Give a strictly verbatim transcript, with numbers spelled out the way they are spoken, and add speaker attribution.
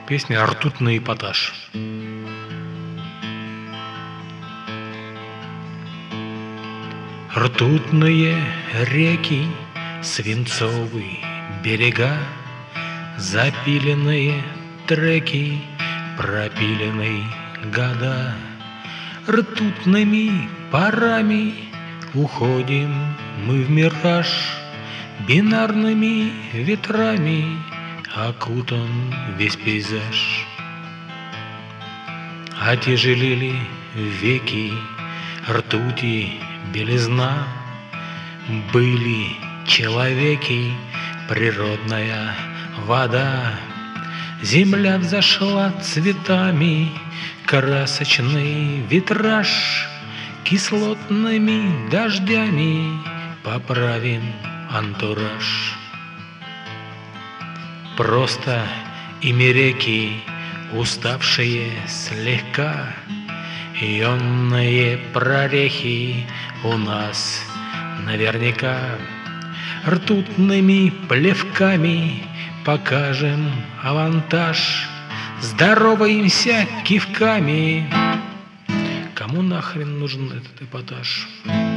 Speaker 1: песня «Ртутный эпатаж». Ртутные реки, свинцовые берега, запиленные треки, пропиленные года. Ртутными парами уходим мы в мираж, бинарными ветрами окутан весь пейзаж. Отяжелели веки, ртути белизна, были человеки, природная вода. Земля взошла цветами, красочный витраж, кислотными дождями поправим антураж. Просто ими реки, уставшие слегка, ионные прорехи у нас наверняка. Ртутными плевками покажем авантаж, здороваемся кивками. Кому нахрен нужен этот эпатаж?